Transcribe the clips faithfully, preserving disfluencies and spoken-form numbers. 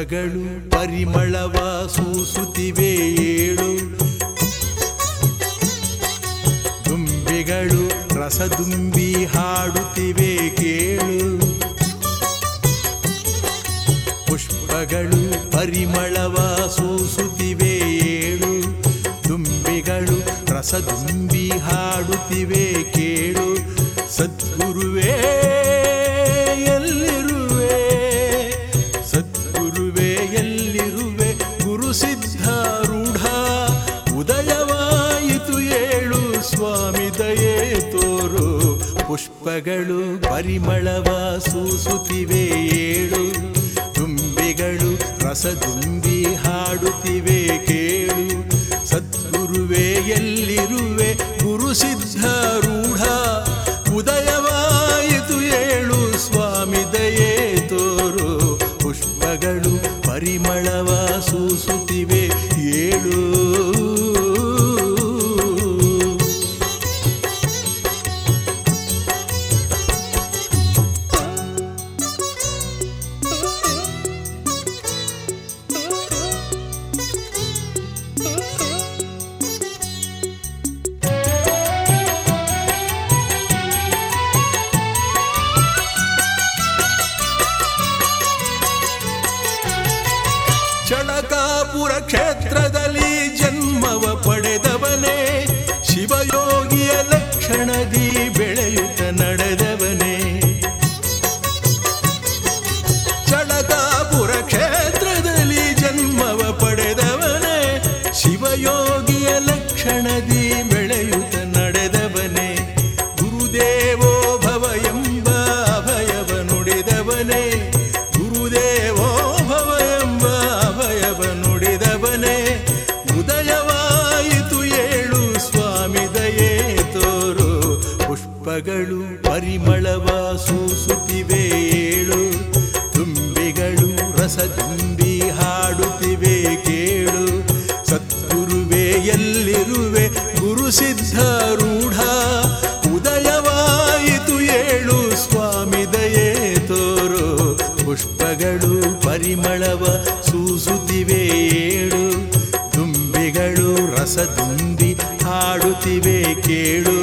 ಪುಷ್ಪಗಳು ಪರಿಮಳವ ಸೂಸುತ್ತಿವೆ ಏಳು, ದುಂಬಿಗಳು ರಸದುಂಬಿ ಹಾಡುತ್ತಿವೆ ಕೇಳು. ಪುಷ್ಪಗಳು ಪರಿಮಳವ ಸೂಸುತ್ತಿವೆ ಏಳು, ದುಂಬಿಗಳು ರಸದುಂಬಿ ಹಾಡುತ್ತಿವೆ ಕೇಳು. ಸದ್ಗುರುವೇ ಎಲ್ಲಿರುವೆ, ಸದ್ಗುರುವೇ ಎಲ್ಲಿರುವೆ, ಗುರು ಸಿದ್ಧಾರೂಢ ಉದಯವಾಯಿತು ಏಳು, ಸ್ವಾಮಿ ದಯೆ ತೋರು. ಪುಷ್ಪಗಳು ಪರಿಮಳವ ಸೂಸುತ್ತಿವೆ ಏಳು, ದುಂಬಿಗಳು ರಸದುಂಬಿ ಹಾಡುತ್ತಿವೆ ಕೇಳು. ಸದ್ಗುರುವೇ ಎಲ್ಲಿರುವೆ, ಗುರು ಸಿದ್ಧಾರೂಢ ಉದಯವಾಯಿತು ಏಳು, ಸ್ವಾಮಿ ದಯೆ ತೋರು. ಪುಷ್ಪಗಳು ಪರಿಮಳವ ಸೂಸುತ್ತಿವೆ ಏಳು. ಚಳಕಾಪುರ ಕ್ಷೇತ್ರದಲ್ಲಿ ಜನ್ಮವ ಪಡೆದವನೇ, ಶಿವಯೋಗಿಯ ಲಕ್ಷಣದಿ ಬೆಳೆಯುತ್ತ ನಡೆದವನೇ. ಚಳಕಾಪುರ ಕ್ಷೇತ್ರದಲ್ಲಿ ಜನ್ಮವ ಪಡೆದವನೇ, ಶಿವಯೋಗಿಯ ಲಕ್ಷಣದಿ ಬೆಳೆಯುತ್ತ ನಡೆದವನೇ. ಗುರುದೇವೋ ಭವ ಎಂಬ ಅಭಯವ ನುಡಿದವನೇ, ಗುರುದೇವೋ ಭವ ಎಂಬ ಅಭಯವ ನುಡಿದವನೇ. ಉದಯವಾಯಿತು ಏಳು, ಸ್ವಾಮಿ ದಯೆ ತೋರು. ಪುಷ್ಪಗಳು ಪರಿಮಳವ ಸೂಸುತ್ತಿವೆ ಏಳು, ದುಂಬಿಗಳು ರಸದುಂಬಿ ಹಾಡುತ್ತಿವೆ ಕೇಳು. ಸದ್ಗುರುವೇ ಎಲ್ಲಿರುವೆ, ಗುರು ಸಿದ್ಧಾರೂಢ ಉದಯವಾಯಿತು ಏಳು, ಸ್ವಾಮಿ ದಯೆ ತೋರು. ಪುಷ್ಪಗಳು ಪರಿಮಳವ ಸೂಸುತ್ತಿವೆ ಏಳು, ದುಂಬಿಗಳು ರಸದುಂಬಿ ಹಾಡುತ್ತಿವೆ ಕೇಳು.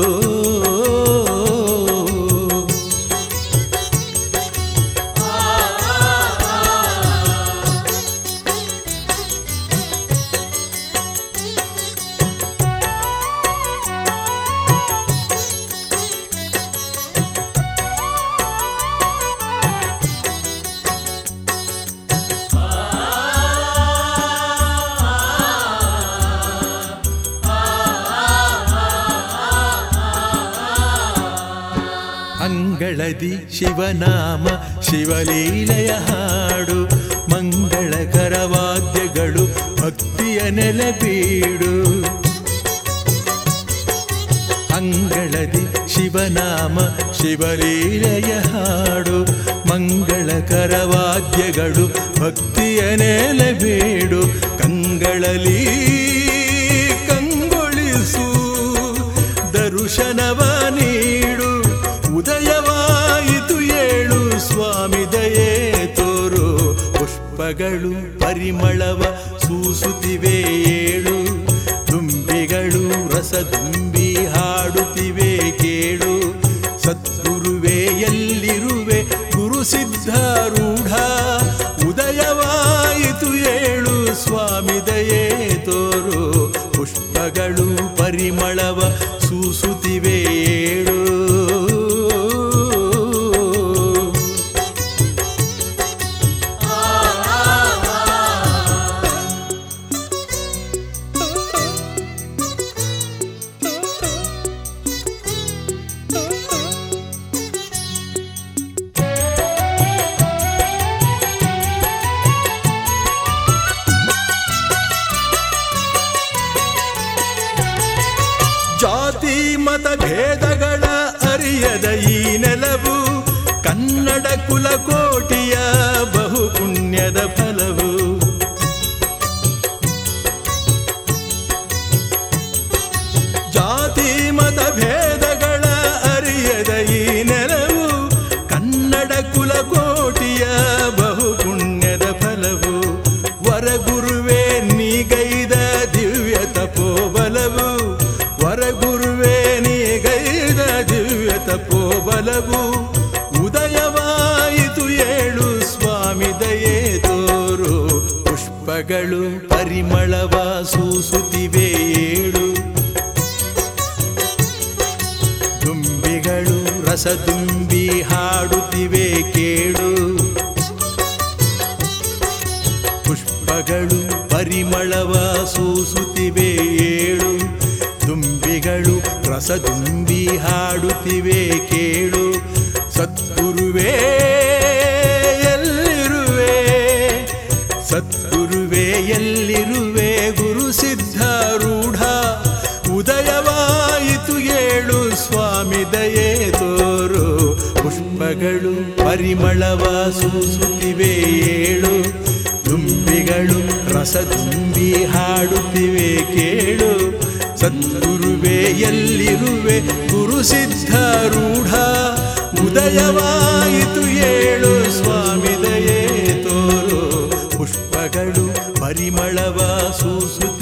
ಅಂಗಳದಿ ಶಿವನಾಮ ಶಿವಲೀಲೆಯ ಹಾಡು, ಮಂಗಳಕರ ವಾದ್ಯಗಳು ಭಕ್ತಿಯ ನೆಲೆಬೀಡು. ಅಂಗಳದಿ ಶಿವನಾಮ ಶಿವಲೀಲೆಯ ಹಾಡು, ಮಂಗಳಕರ ವಾದ್ಯಗಳು ಭಕ್ತಿಯ ನೆಲೆಬೀಡು. ಕಂಗಳಲಿ ಕಂಗೊಳಿಸು ದರ್ಶನವ ನೀಡು, ಉದಯವಾಯಿತು ಏಳು, ಸ್ವಾಮಿ ದಯೆ ತೋರು. ಪುಷ್ಪಗಳು ಪರಿಮಳವ ಸೂಸುತ್ತಿವೆ ಏಳು, ದುಂಬಿಗಳು ರಸದುಂಬಿ ಹಾಡುತ್ತಿವೆ ಕೇಳು. ಸದ್ಗುರುವೇ ಎಲ್ಲಿರುವೆ, ಗುರು ಸಿದ್ಧಾರೂಢ ಉದಯವಾಯಿತು ಏಳು, ಸ್ವಾಮಿ ದಯೆ ತೋರು. ಪುಷ್ಪಗಳು ಪರಿಮಳವ ಸೂಸುತ್ತಿವೆ ಏಳು. ಜಾತಿ ಮತ ಭೇದಗಳ ಅರಿಯದ ಈ ನೆಲವು, ಕನ್ನಡ ಕುಲಕೋಟಿಯ ಬಹು ಪುಣ್ಯದ ಫಲವು. ಜಾತಿ ಮತ ಭೇದಗಳ ಅರಿಯದ ಈ ನೆಲವು, ಕನ್ನಡ ಕುಲಕೋಟಿಯ ಬಹು ಪುಣ್ಯದ ಫಲವು. ಸೂಸುತ್ತಿವೆ ಏಳು. ದುಂಬಿಗಳು ರಸದುಂಬಿ ಹಾಡುತ್ತಿವೆ ಕೇಳು. ಪುಷ್ಪಗಳು ಪರಿಮಳವ ಸೂಸುತ್ತಿವೆ ಏಳು. ದುಂಬಿಗಳು ರಸದುಂಬಿ ಹಾಡುತ್ತಿವೆ ಕೇಳು. ಸದ್ಗುರುವೇ ಎಲ್ಲಿರುವೆ, ಸದ್ಗುರುವೇ ಎಲ್ಲಿರುವೆ, ಗುರು ಸಿದ್ಧಾರೂಢ ಉದಯವಾಯಿತು ಏಳು ಸ್ವಾಮಿ ದಯೆ ತೋರು. ಪುಷ್ಪಗಳು ಪರಿಮಳವ ಸೂಸುತ್ತಿವೆ ಏಳು. ದುಂಬಿಗಳು ರಸದುಂಬಿ ಹಾಡುತ್ತಿವೆ ಕೇಳು. ಸದ್ಗುರುವೇ ಎಲ್ಲಿರುವೆ, ಗುರು ಸಿದ್ಧಾರೂಢ ಉದಯವಾಯಿತು ಏಳು ಸ್ವಾಮಿ ದಯೆ ತೋರು. ಪುಷ್ಪಗಳು ಪರಿಮಳವ ಸೂಸುತ್ತಿವೆ